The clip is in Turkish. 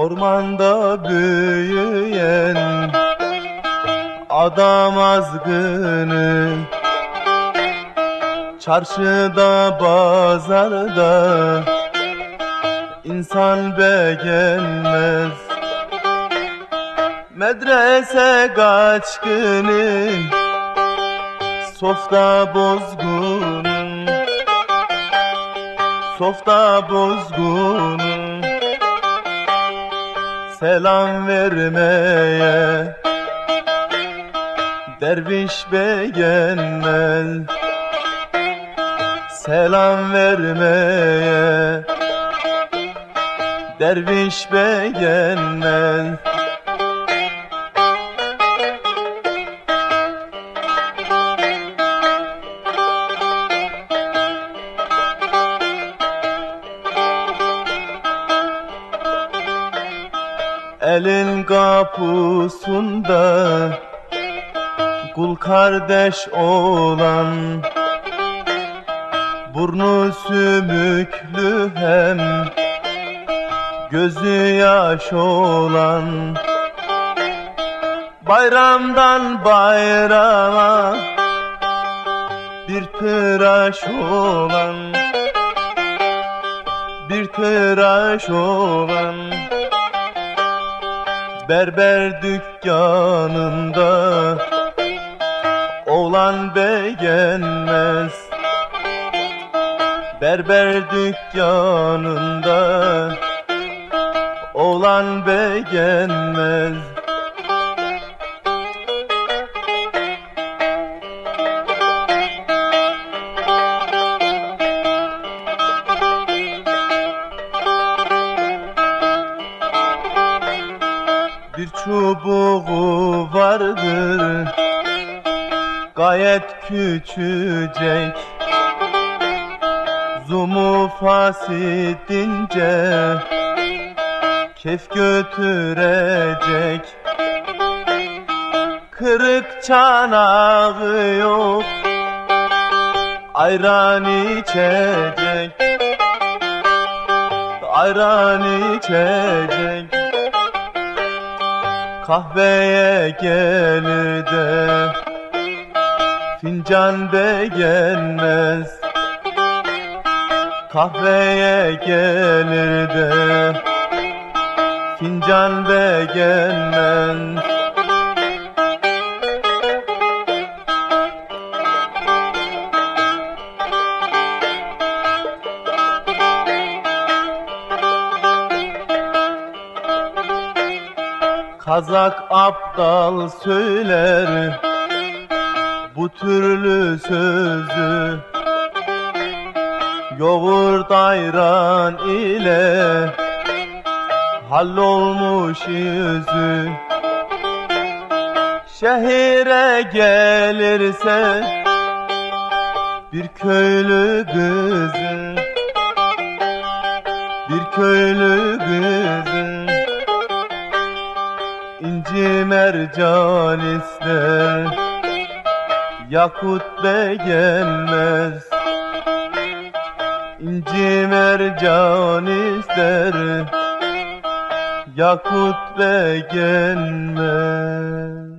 Ormanda büyüyen adam azgını, çarşıda pazarda insan beğenmez. Medrese kaçkını, softa bozgunum, softa bozgunum. Selam vermeye derviş beğenmez. Selam vermeye derviş beğenmez. Elin kapısında kul kardeş olan, burnu sümüklü hem gözü yaş olan, bayramdan bayrama bir tıraş olan, bir tıraş olan. Berber dükkanında oğlan beğenmez. Berber dükkanında oğlan beğenmez. Bir çubuğu vardır gayet küçücek, zumu fasidince kef götürecek. Kırık çanağı yok, ayran içecek, ayran içecek. Kahveye gelir de fincan beğenmez. Kahveye gelir de fincan beğenmez. Kazak aptal söyler bu türlü sözü, yoğurt ayran ile hallolmuş yüzü. Şehire gelirse bir köylü kızı, bir köylü kızı, İnci mercan ister, yakut beğenmez. İnci mercan ister, yakut beğenmez.